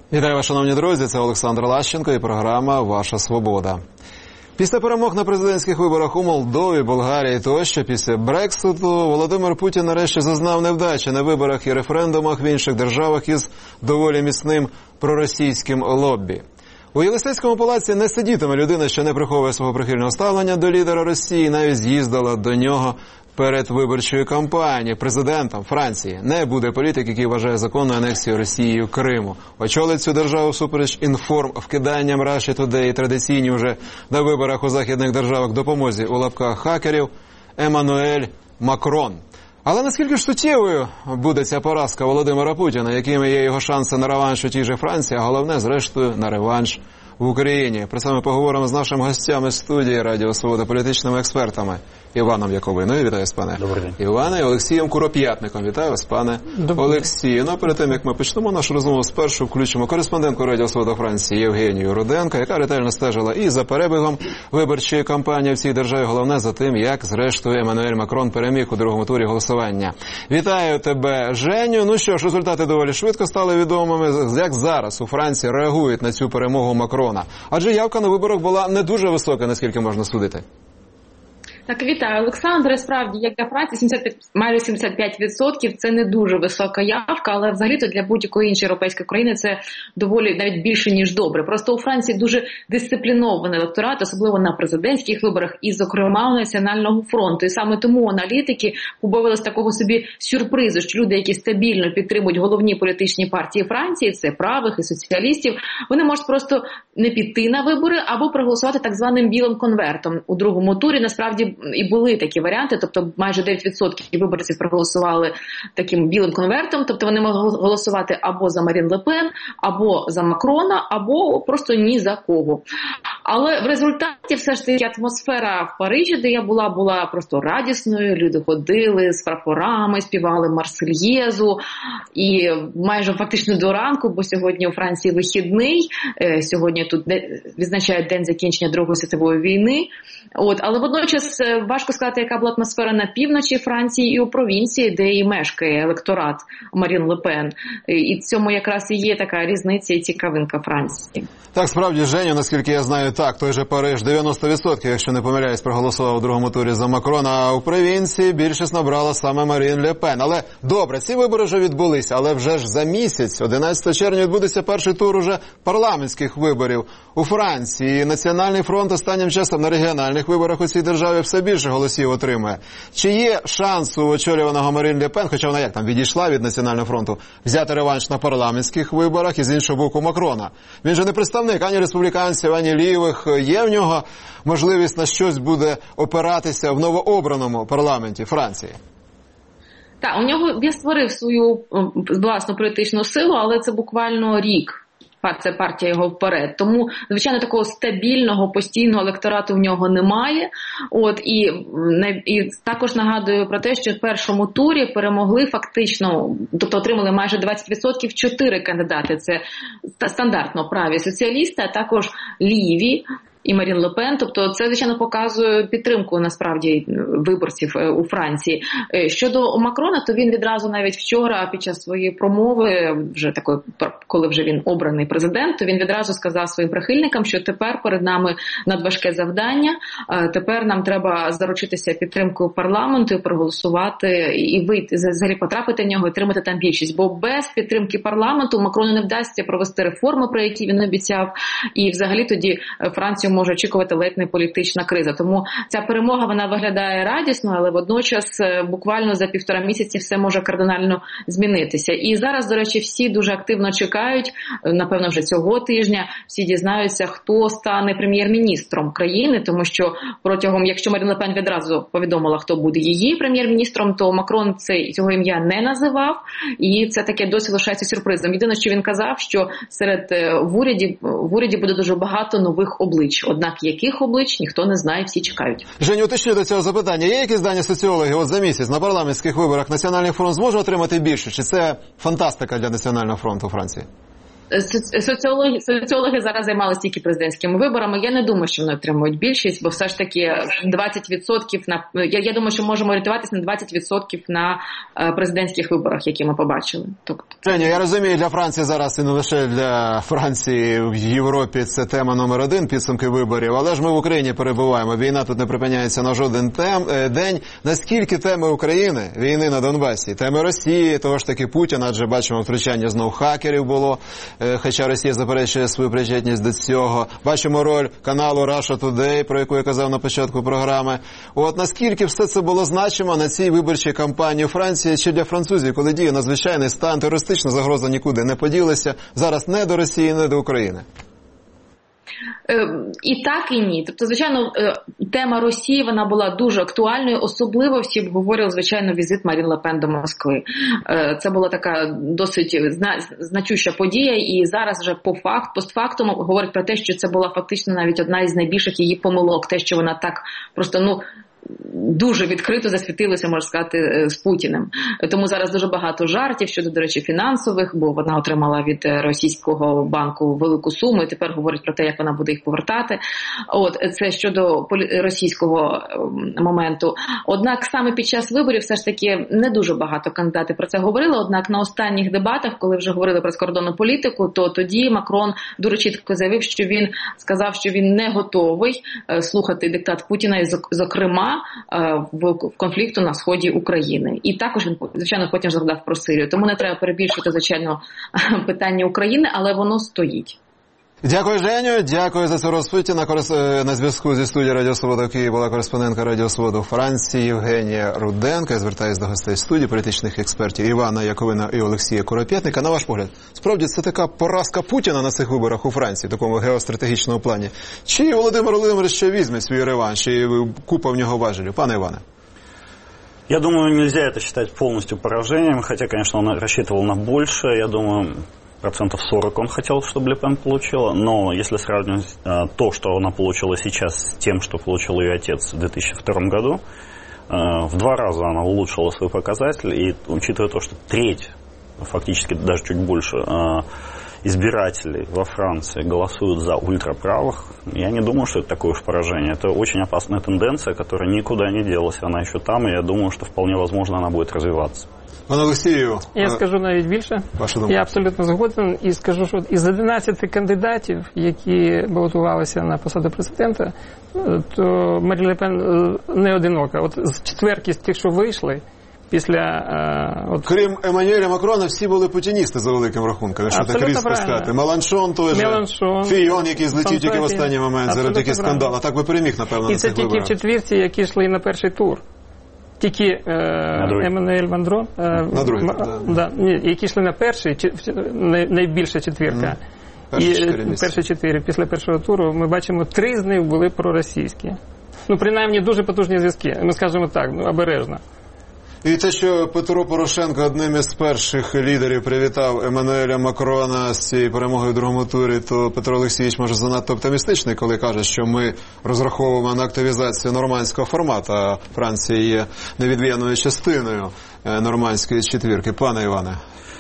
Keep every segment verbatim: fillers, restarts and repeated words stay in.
Вітаю вас, шановні друзі, це Олександр Лащенко і програма «Ваша свобода». Після перемог на президентських виборах у Молдові, Болгарії тощо, після Брекситу, Володимир Путін нарешті зазнав невдачі на виборах і референдумах в інших державах із доволі міцним проросійським лоббі. У Єлисейському палаці не сидітиме людина, що не приховує свого прихильного ставлення до лідера Росії, навіть з'їздила до нього перед виборчою кампанією. Президентом Франції не буде політик, який вважає законною анексію Росією Криму. Очолить цю державу всупереч інформ-вкиданням Russia Today і традиційні вже на виборах у західних державах допомозі у лапках хакерів Еммануель Макрон. Але наскільки ж суттєвою буде ця поразка Володимира Путіна, якими є його шанси на реванш у тій же Франції, а головне, зрештою, на реванш в Україні? Про це ми поговоримо з нашими гостями студії Радіо Свобода, політичними експертами Іваном Яковиною. Вітаю вас, пане Іване. І Олексієм Куроп'ятником. Вітаю вас, пане Олексію. Ну, перед тим, як ми почнемо нашу розмову, спершу включимо кореспондентку Радіо Свобода Франції Євгенію Руденко, яка ретельно стежила і за перебігом виборчої кампанії в цій державі, головне за тим, як, зрештою, Еммануель Макрон переміг у другому турі голосування. Вітаю тебе, Женю. Ну що ж, результати доволі швидко стали відомими. Як зараз у Франції реагують на цю перемогу Макрона? Адже явка на виборах була не дуже висока, наскільки можна судити. Так, вітаю, Олександре. Справді, як для Франції, сімдесят п'ять, майже сімдесят п'ять відсотків – це не дуже висока явка, але взагалі-то для будь-якої іншої європейської країни це доволі навіть більше, ніж добре. Просто у Франції дуже дисциплінований електорат, особливо на президентських виборах і, зокрема, у Національного фронту. І саме тому аналітики побоювалися такого собі сюрпризу, що люди, які стабільно підтримують головні політичні партії Франції, це правих і соціалістів, вони можуть просто не піти на вибори або проголосувати так званим білим конвертом. У другому турі, насправді, і були такі варіанти, тобто майже дев'ять відсотків виборців проголосували таким білим конвертом, тобто вони могли голосувати або за Марін Ле Пен, або за Макрона, або просто ні за кого. Але в результаті все ж таки атмосфера в Парижі, де я була, була просто радісною, люди ходили з прапорами, співали Марсельєзу, і майже фактично до ранку, бо сьогодні у Франції вихідний, сьогодні тут відзначають день закінчення Другої світової війни. От, але водночас важко сказати, яка була атмосфера на півночі Франції і у провінції, де і мешкає електорат Марін Ле Пен. І в цьому якраз і є така різниця і цікавинка Франції. Так, справді, Женю, наскільки я знаю, так, той же Париж дев'яносто відсотків, якщо не помиляюсь, проголосував у другому турі за Макрона, а у провінції більшість набрала саме Марін Ле Пен. Але, добре, ці вибори вже відбулися, але вже ж за місяць, одинадцятого червня, відбудеться перший тур уже парламентських виборів у Франції. Національний фронт останнім часом на регіональних виборах у цій державі все більше голосів отримує. Чи є шанс у очолюваного Марін Ле Пен, хоча вона як там відійшла від Національного фронту, взяти реванш на парламентських виборах і з іншого боку Макрона? Він же не представник ані республіканців, ані лівих. Є в нього можливість на щось буде опиратися в новообраному парламенті Франції? Так, у нього він створив свою власну політичну силу, але це буквально рік. Це партія його вперед. Тому, звичайно, такого стабільного, постійного електорату в нього немає. От, і, не, і також нагадую про те, що в першому турі перемогли фактично, тобто отримали майже двадцять відсотків чотири кандидати. Це стандартно праві соціалісти, а також ліві і Марін Ле Пен. Тобто це, звичайно, показує підтримку, насправді, виборців у Франції. Щодо Макрона, то він відразу навіть вчора під час своєї промови, вже такої, коли вже він обраний президент, то він відразу сказав своїм прихильникам, що тепер перед нами надважке завдання, тепер нам треба заручитися підтримкою парламенту, проголосувати і вийти, взагалі потрапити в нього і отримати там більшість. Бо без підтримки парламенту Макрону не вдасться провести реформи, про які він обіцяв, і взагалі тоді Францію може очікувати ледь не політична криза. Тому ця перемога, вона виглядає радісно, але водночас буквально за півтора місяці все може кардинально змінитися. І зараз, до речі, всі дуже активно чекають, напевно, вже цього тижня, всі дізнаються, хто стане прем'єр-міністром країни, тому що протягом, якщо Марін Ле Пен відразу повідомила, хто буде її прем'єр-міністром, то Макрон це, цього ім'я не називав, і це таке досі лишається сюрпризом. Єдине, що він казав, що серед в уряді, в уряді буде дуже багато нових облич. Однак яких облич, ніхто не знає, всі чекають. Женю, уточню до цього запитання. Є якісь дані соціологів от за місяць на парламентських виборах Національний фронт зможе отримати більше? Чи це фантастика для Національного фронту Франції? Соціологи, соціологи зараз займалися тільки президентськими виборами. Я не думаю, що вони отримують більшість, бо все ж таки двадцять відсотків на я, я думаю, що можемо орієнтуватися на двадцять відсотків на президентських виборах, які ми побачили. Тобто Женя, я розумію, для Франції зараз і не лише для Франції в Європі це тема номер один, підсумки виборів, але ж ми в Україні перебуваємо. Війна тут не припиняється на жоден тем, день. Наскільки теми України, війни на Донбасі, теми Росії, того ж таки Путіна, адже бачимо втручання знову хакерів було, хоча Росія заперечує свою причетність до цього. Бачимо роль каналу Russia Today, про яку я казав на початку програми. От наскільки все це було значимо на цій виборчій кампанії Франції чи для французів, коли діє надзвичайний стан, терористична загроза нікуди не поділася, зараз не до Росії, не до України? І так, і ні. Тобто, звичайно, тема Росії, вона була дуже актуальною, особливо всі обговорювали, звичайно, візит Марін Ле Пен до Москви. Це була така досить значуща подія, і зараз вже по факт, постфактум говорять про те, що це була фактично навіть одна із найбільших її помилок, те, що вона так просто, ну, дуже відкрито засвітилося, можна сказати, з Путіним. Тому зараз дуже багато жартів щодо, до речі, фінансових, бо вона отримала від російського банку велику суму і тепер говорить про те, як вона буде їх повертати. От, це щодо російського моменту. Однак саме під час виборів все ж таки не дуже багато кандидатів про це говорили, однак на останніх дебатах, коли вже говорили про закордонну політику, то тоді Макрон дуже чітко заявив, що він сказав, що він не готовий слухати диктат Путіна і, зокрема, в конфлікту на сході України. І також він, звичайно, потім згадав про Сирію. Тому не треба перебільшити, звичайно, питання України, але воно стоїть. Дякую, Женю. Дякую за цю розповідь. На, корис... на зв'язку зі студією Радіо Свобода в Києві була кореспондентка Радіо Свобода у Франції Євгенія Руденко. Я звертаюсь до гостей студії, політичних експертів Івана Яковина і Олексія Куропєтника. На ваш погляд, справді це така поразка Путіна на цих виборах у Франції, в такому геостратегічному плані? Чи Володимир Володимирович ще візьме свій реванш і купа в нього важелів? Пане Іване. Я думаю, нельзя это считать полностью поражением, хотя, конечно, он рассчитывал на большее. Я думаю, процентов сорок он хотел, чтобы Ле Пен получила, но если сравнивать а, то, что она получила сейчас с тем, что получил ее отец в две тысячи втором году, а, в два раза она улучшила свой показатель, и учитывая то, что треть, фактически даже чуть больше, а, избирателей во Франции голосуют за ультраправых, я не думаю, что это такое уж поражение. Это очень опасная тенденция, которая никуда не делась, она еще там, и я думаю, что вполне возможно она будет развиваться. Пане Олексію, я скажу навіть більше. Я абсолютно згоден і скажу, що із одинадцяти кандидатів, які балотувалися на посаду президента, то Марін Ле Пен не одинока. От з четверки з тих, що вийшли, після... От... Крім Еммануеля Макрона, всі були путіністи за великим рахунком, якщо так різко сказати. Меланшон той же, Фійон, який злетів тільки в останній момент, зараз такий скандал. А так би переміг, напевно, і на цих виборах. І це тільки в четвірці, які йшли на перший тур. Тільки е, Еммануель Мандро, е, на другий, м, да. Да, ні, які йшли на перший, чи, най, найбільша четвірка. Mm. Перші і чотири місця. Перші чотири. Після першого туру ми бачимо, три з них були проросійські. Ну, принаймні, дуже потужні зв'язки. Ми скажемо так, ну, обережно. І те, що Петро Порошенко одним із перших лідерів привітав Еммануеля Макрона з цією перемогою в другому турі, то Петро Олексійович може занадто оптимістичний, коли каже, що ми розраховуємо на активізацію нормандського формату, а Франція є невід'ємною частиною нормандської четвірки. Пане Іване.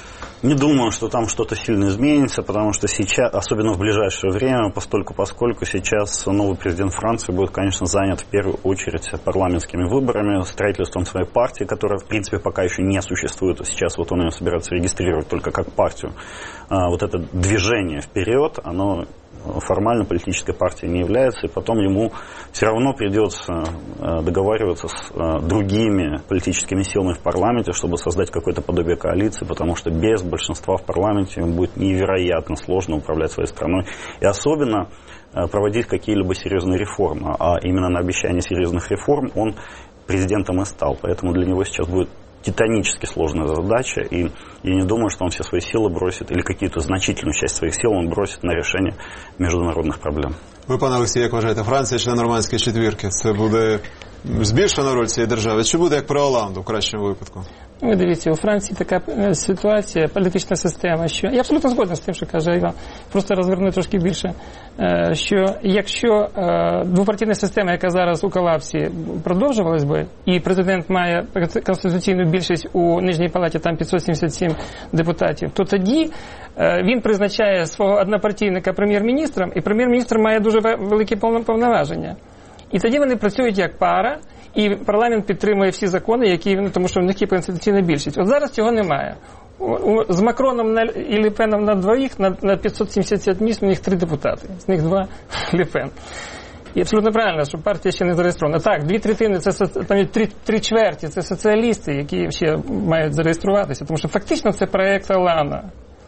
Не думаю, что там что-то сильно изменится, потому что сейчас, особенно в ближайшее время, постольку поскольку сейчас новый президент Франции будет, конечно, занят в первую очередь парламентскими выборами, строительством своей партии, которая, в принципе, пока еще не существует. Сейчас вот он ее собирается регистрировать только как партию. А вот это движение вперед, оно формально политической партией не является, и потом ему все равно придется договариваться с другими политическими силами в парламенте, чтобы создать какое-то подобие коалиции, потому что без большинства в парламенте ему будет невероятно сложно управлять своей страной, и особенно проводить какие-либо серьезные реформы. А именно на обещание серьезных реформ он президентом и стал, поэтому для него сейчас будет титанически сложная задача, и я не думаю, что он все свои силы бросит, или какую-то значительную часть своих сил он бросит на решение международных проблем. Ви, пане Олексій, як вважаєте, Франція член нормандської четвірки? Це буде збільшена роль цієї держави? Чи буде як при Оланду в кращому випадку? Ви дивіться, у Франції така ситуація, політична система, що я абсолютно згоден з тим, що каже Іван, просто розверну трошки більше, що якщо двопартійна система, яка зараз у колапсі, продовжувалась би, і президент має конституційну більшість у Нижній палаті, там п'ятсот сімдесят сім депутатів, то тоді він призначає свого однопартійника прем'єр-міністром, і прем'єр-міністр має дуже великі повноваження. І тоді вони працюють як пара, і парламент підтримує всі закони, які він, тому що в них є конституційна більшість. От зараз цього немає. З Макроном на, і Ле Пеном на двоїх, на, на п'ятсот сімдесят місць, у них три депутати. З них два Ле Пен. І абсолютно правильно, що партія ще не зареєстрована. Так, дві третини, це там три, три чверті, це соціалісти, які ще мають зареєструватися, тому що фактично це проєкт Олана,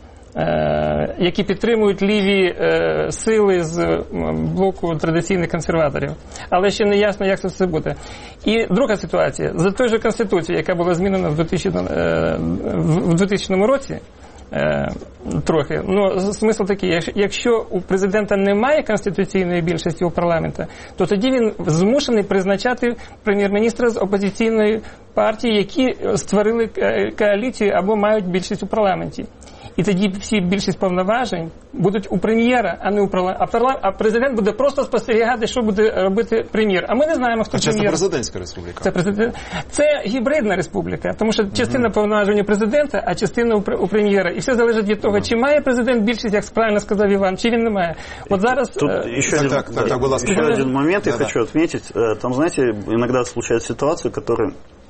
е, які підтримують ліві е, сили з блоку традиційних консерваторів. Але ще не ясно, як це все буде. І друга ситуація. За той же Конституцією, яка була змінена в двотисячному році, Е, трохи. Ну, смисл такий, якщо у президента немає конституційної більшості у парламенті, то тоді він змушений призначати прем'єр-міністра з опозиційної партії, які створили коаліцію або мають більшість у парламенті. І тоді всі більшість повноважень будуть у прем'єра, а не у парламенті. А, парла... а президент буде просто спостерігати, що буде робити прем'єр. А ми не знаємо, хто а прем'єр. Це президентська республіка. Це, президент... це гібридна республіка, тому що частина mm-hmm. повноважень у президента, а частина у прем'єра. І все залежить від того, mm-hmm. чи має президент більшість, як правильно сказав Иван, чи він не має. Вот зараз... Тут э... еще, так, один, так, так, так, еще да, один момент да, я да. хочу отметить. Там, знаете, иногда случаются ситуации, которые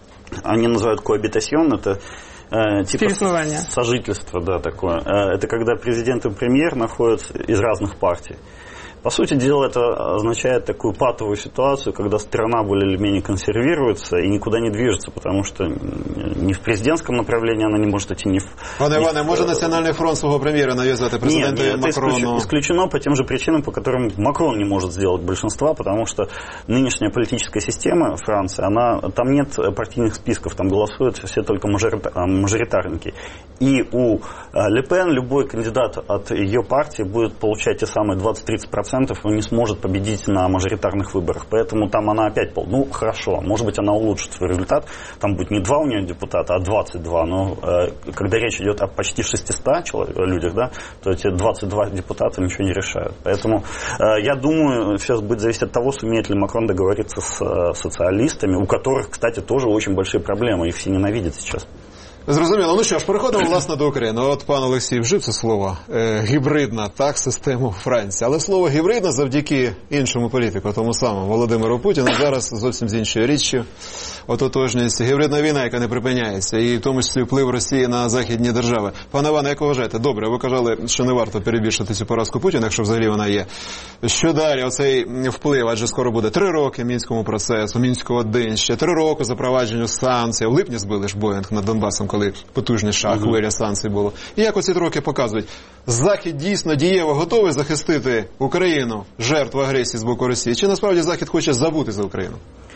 они называют коабитасьон, это типа сожительство, да, такое. Это когда президент и премьер находятся из разных партий. По сути дела, это означает такую патовую ситуацию, когда страна более или менее консервируется и никуда не движется, потому что ни в президентском направлении она не может идти, ни в... Пане Иване, может Национальный фронт своего премьера навязать президенту Нет, нет, Макрону? Это исключено по тем же причинам, по которым Макрон не может сделать большинства, потому что нынешняя политическая система Франции, она, там нет партийных списков, там голосуют все только мажоритарники. И у Ле Пен любой кандидат от ее партии будет получать те самые двадцать-тридцать процентов, он не сможет победить на мажоритарных выборах. Поэтому там она опять, ну хорошо, может быть она улучшит свой результат, там будет не два у нее депутата, а двадцать два, но э, когда речь идет о почти шестистах человек, людях, да, то эти двадцать два депутата ничего не решают. Поэтому э, я думаю, сейчас будет зависеть от того, сумеет ли Макрон договориться с э, социалистами, у которых, кстати, тоже очень большие проблемы, их все ненавидят сейчас. Зрозуміло. Ну що ж, переходимо, власне, до України. От пан Олексій вжив це слово е, гібридна, так, систему Франції. Але слово гібридна завдяки іншому політику, тому самому Володимиру Путіну, зараз зовсім з іншою річчю ототожнюється гібридна війна, яка не припиняється, і в тому числі вплив Росії на західні держави. Пане Іване, як ви вважаєте? Добре, ви казали, що не варто перебільшити цю поразку Путіна, якщо взагалі вона є. Що далі? Оцей вплив, адже скоро буде три роки Мінському процесу, Мінську один, ще три роки запровадженню санкцій. В липні збили ж Боїнг над Донбасом, коли потужніша хвиля санкцій було. І як оці роки показують, Захід дійсно дієво готовий захистити Україну, жертву агресії з боку Росії, чи насправді Захід хоче забути за Україну?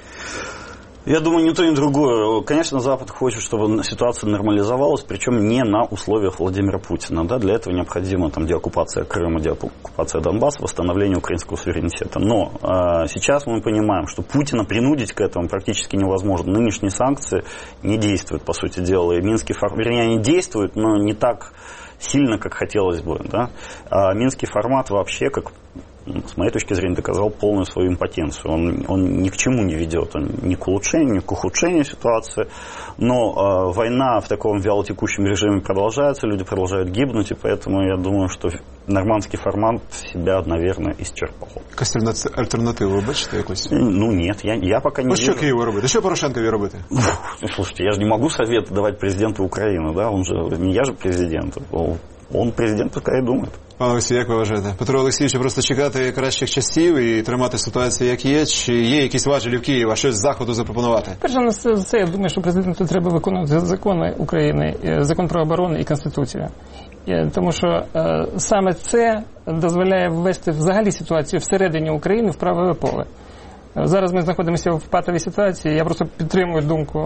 Я думаю, ни то, ни другое. Конечно, Запад хочет, чтобы ситуация нормализовалась, причем не на условиях Владимира Путина. Да? Для этого необходима там, деоккупация Крыма, деоккупация Донбасса, восстановление украинского суверенитета. Но э, сейчас мы понимаем, что Путина принудить к этому практически невозможно. Нынешние санкции не действуют, по сути дела. И Минский формат, вернее, они действуют, но не так сильно, как хотелось бы. Да? А Минский формат вообще, как... с моей точки зрения, доказал полную свою импотенцию. Он, он ни к чему не ведет, он ни к улучшению, ни к ухудшению ситуации. Но э, война в таком вялотекущем режиме продолжается, люди продолжают гибнуть, и поэтому я думаю, что нормандский формат себя, наверное, исчерпал. Якась альтернативу ви бачите якусь? Ну, нет, я, я пока не ну, вижу. Що Києву робити? Що Порошенкові робити? Слушайте, я же не могу совет давать президенту Украины, да, он же, не я же президент, он президент, пускай думает. Пане Олексій, як ви вважаєте? Петро Олексійович, просто чекати кращих часів і тримати ситуацію, як є, чи є якісь важелі в Києві, а щось з Заходу запропонувати? Перше на все, я думаю, що президенту треба виконувати закони України, закон про оборону і Конституцію. Тому що е, саме це дозволяє ввести взагалі ситуацію всередині України в правове поле. Зараз ми знаходимося в патовій ситуації, я просто підтримую думку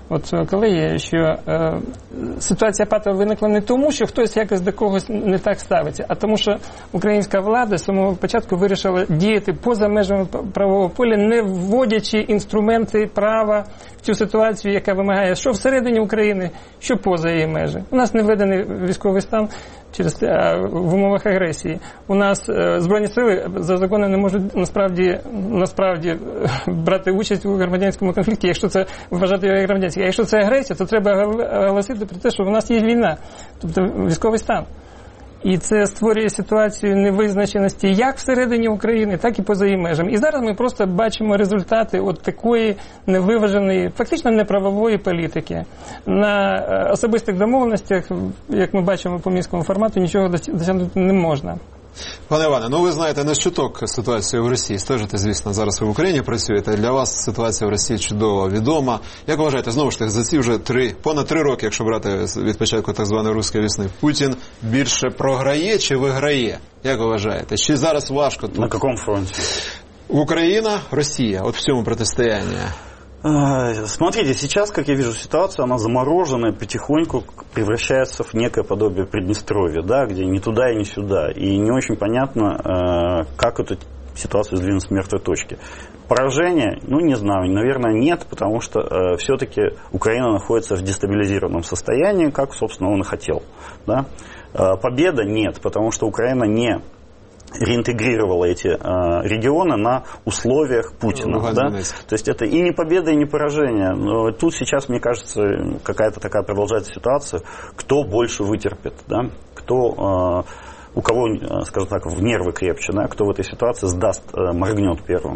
от колеги, що е, ситуація патова виникла не тому, що хтось якось до когось не так ставиться, а тому, що українська влада з самого початку вирішила діяти поза межами правового поля, не вводячи інструменти права в цю ситуацію, яка вимагає, що всередині України, що поза її межі. У нас не введений військовий стан через а, в умовах агресії. У нас е, Збройні сили за законом не можуть насправді, насправді брати участь у громадянському конфлікті, якщо це вважати його громадянським. А якщо це агресія, то треба оголосити про те, що в нас є війна, тобто військовий стан. І це створює ситуацію невизначеності як всередині України, так і поза її межами. І зараз ми просто бачимо результати от такої невиваженої, фактично неправової політики. На особистих домовленостях, як ми бачимо по мінському формату, нічого досягнути не можна. Пане Іване, ну ви знаєте не щоток ситуацію в Росії. Стежите, звісно, зараз ви в Україні працюєте. Для вас ситуація в Росії чудово відома. Як вважаєте, знову ж таки, за ці вже три, понад три роки, якщо брати від початку так званої руської весни, Путін більше програє чи виграє? Як ви вважаєте? Чи зараз важко тут? На якому фронті? Україна, Росія, от в цьому протистоянні. Смотрите, сейчас, как я вижу ситуацию, она замороженная, потихоньку превращается в некое подобие Приднестровья, да, где ни туда и ни сюда. И не очень понятно, как эту ситуацию сдвинуть с мертвой точки. Поражение, ну, не знаю, наверное, нет, потому что э, все-таки Украина находится в дестабилизированном состоянии, как, собственно, он и хотел. Да? Э, победа нет, потому что Украина не реинтегрировала эти э, регионы на условиях Путина. Ну, да? То есть это и не победа, и не поражение. Но тут сейчас, мне кажется, какая-то такая продолжается ситуация, кто больше вытерпит, да? Кто... Э, у кого, скажем так, в нервы крепче, да, кто в этой ситуации сдаст, моргнет первым.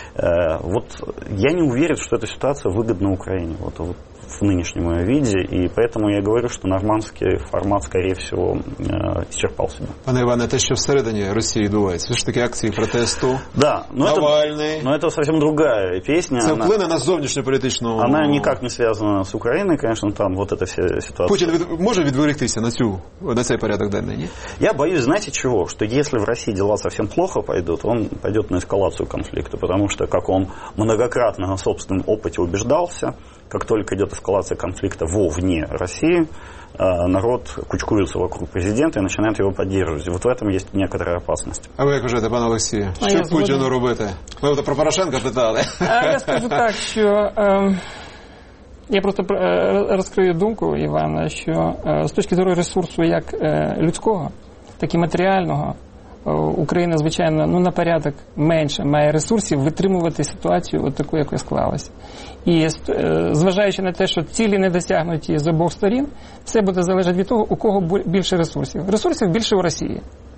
Вот я не уверен, что эта ситуация выгодна Украине вот, вот, в нынешнем ее виде, и поэтому я говорю, что нормандский формат, скорее всего, исчерпал себя. Пане Іване, те, що всередині Росії відбувається, все ж таки акції протесту, да, но Навальный. Это, но это совсем другая песня. Це вплине на зовнішньополітичну... Она никак не связана с Украиной, конечно, там вот эта вся ситуация. Путин від... може відволіктися на, цю, на цей порядок денний, не? Я боюсь, знаете чего? Что если в России дела совсем плохо пойдут, он пойдет на эскалацию конфликта, потому что, как он многократно на собственном опыте убеждался, как только идет эскалация конфликта вовне России, народ кучкуется вокруг президента и начинает его поддерживать. И вот в этом есть некоторая опасность. А ви як вважаєте, пане Олексію, а що Путіну робити? Ви про Порошенка питали. А я скажу так, що е, я просто розкрию думку Івана, що е, з точки зору ресурсу як е, людського, так і матеріального, Україна, звичайно, ну, на порядок менше має ресурсів витримувати ситуацію от таку, яка склалась. І зважаючи на те, що цілі не досягнуті з обох сторін, все буде залежати від того, у кого більше ресурсів. Ресурсів більше у Росії.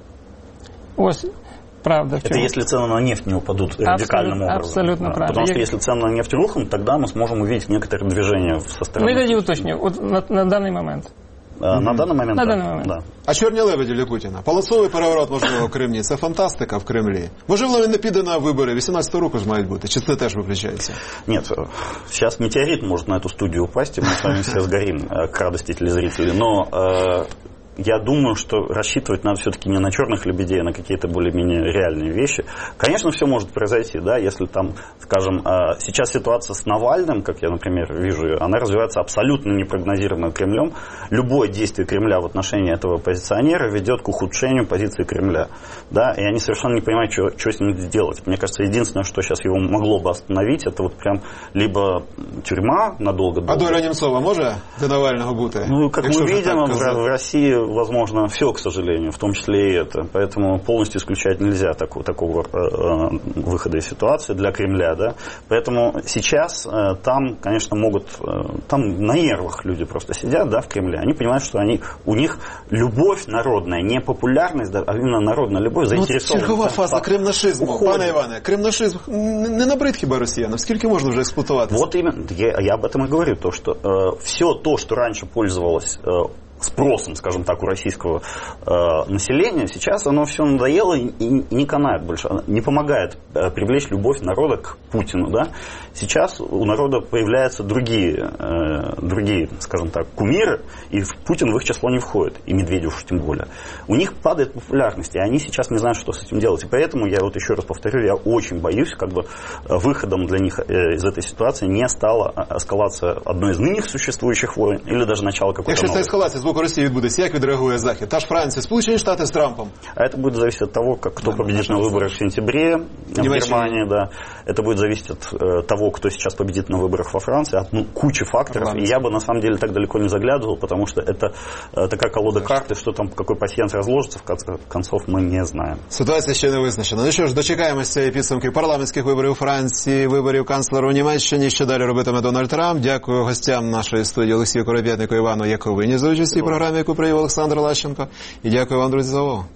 Ось правда. Это если цены на нефть не упадут радикальным образом. Абсолютно да, правда. Потому что Я... если цены на нефть рухнут, тогда мы сможем увидеть некоторые движения со стороны. Ну, я тоді уточню, от на, на даний момент. На mm-hmm. даний момент, на да. даний момент. Да. А чорні лебеді для Путіна? Палацовий переворот, можливо, в Кремлі. Це фантастика в Кремлі. Можливо, він не піде на вибори. вісімнадцятого року ж мають бути. Чи це теж виключається? Нет, сейчас метеорит может на эту студию упасть, и мы с вами все сгорим, к радости телезрителей. Но э, я думаю, что рассчитывать надо все-таки не на черных лебедей, а на какие-то более-менее реальные вещи. Конечно, все может произойти, да, если там, скажем, сейчас ситуация с Навальным, как я, например, вижу ее, она развивается абсолютно непрогнозируемо Кремлем. Любое действие Кремля в отношении этого оппозиционера ведет к ухудшению позиции Кремля, да, и они совершенно не понимают, что, что с ним делать. Мне кажется, единственное, что сейчас его могло бы остановить, это вот прям либо тюрьма надолго-долго. А доля Немцова може до Навального бути? Ну, как мы видим, в, в России возможно все, к сожалению, в том числе и это. Поэтому полностью исключать нельзя такого, такого э, выхода из ситуации для Кремля. Да? Поэтому сейчас э, там, конечно, могут... Э, там на нервах люди просто сидят, да, в Кремле. Они понимают, что они, у них любовь народная, не популярность, да, а именно народная любовь заинтересована. Ну, чергова фаза кремнашизму. Уходит. Пане Іване, кремнашизм не набрид хіба росіянам? Скільки можна вже експлуатувати? Вот именно. Я, я об этом и говорю. То, что э, все то, что раньше пользовалось... Э, спросом, скажем так, у российского э, населения, сейчас оно все надоело и, и не канает больше, не помогает э, привлечь любовь народа к Путину. Да? Сейчас у народа появляются другие, э, другие, скажем так, кумиры, и Путин в их число не входит, и Медведев уж тем более. У них падает популярность, и они сейчас не знают, что с этим делать. И поэтому, я вот еще раз повторю, я очень боюсь, как бы выходом для них э, из этой ситуации не стала эскалация одной из ныне существующих войн, или даже начало какой-то Якщо новой. ця ескалація з боку Росії відбудеться, як відреагує Захід? Та ж Франція, Сполучені Штати з Трампом. А это будет зависеть от того, как, кто Да, победит на выборах в сентябре в Немеччина. Германии. Да. Это будет зависеть от э, того, кто сейчас победит на выборах во Франции, от ну, кучи факторов. И я бы на самом деле так далеко не заглядывал, потому что это э, такая колода карт, и что там, какой пасьянс разложится, в конце концов, мы не знаем. Ситуація ще не визначена. Ну що ж, дочекаємося цієї підсумки парламентських виборів у Франції, виборів канцлера у Німеччині. Що далі робитиме Дональд Трамп? Дякую гостям нашої студії Олексію Коробєтнику і Івану Яковині за участь у програмі, яку провів Олександр Лащенко. І дякую вам, друзі, за увагу.